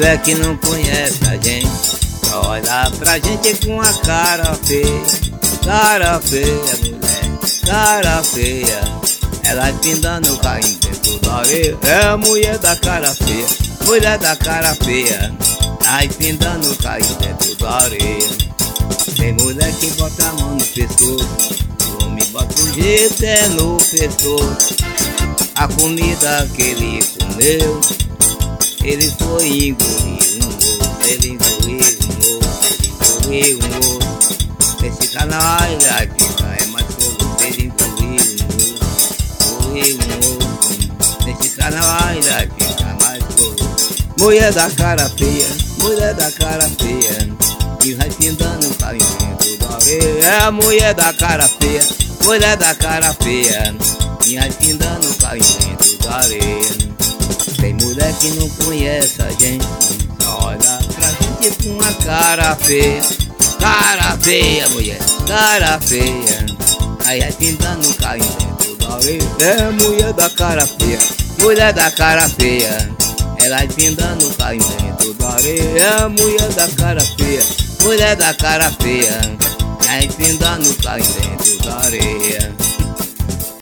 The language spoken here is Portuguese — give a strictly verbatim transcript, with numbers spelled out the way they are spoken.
mulher que não conhece a gente só olha pra gente com a cara feia. Cara feia, mulher, cara feia. Ela pindando o carrinho dentro da areia. É a mulher da cara feia, mulher da cara feia. Aí pindando o carrinho dentro da areia. Tem mulher que bota a mão no pescoço, o homem bota o jeito é no pescoço. A comida que ele comeu, ele foi engolir um ovo, ele engoliu um ovo, ele engoliu um ovo. Esse canal vai ficar é mais fogo, ele engoliu um ovo, engoliu um ovo. Esse canal vai ficar mais fogo. Mulher da cara feia, mulher da cara feia, e vai pindando o caminho dentro da areia. É a mulher da cara feia, mulher da cara feia, e vai pindando o caminho dentro da areia. Tem mulher que não conhece a gente, só olha pra gente com a cara feia. Cara feia, mulher, cara feia. Aí vai pintando o carinho dentro da areia. É a mulher da cara feia, mulher da cara feia. Ela vai pintando o carinho dentro da areia. É a mulher da cara feia, mulher da cara feia. Aí pintando o carinho dentro da areia.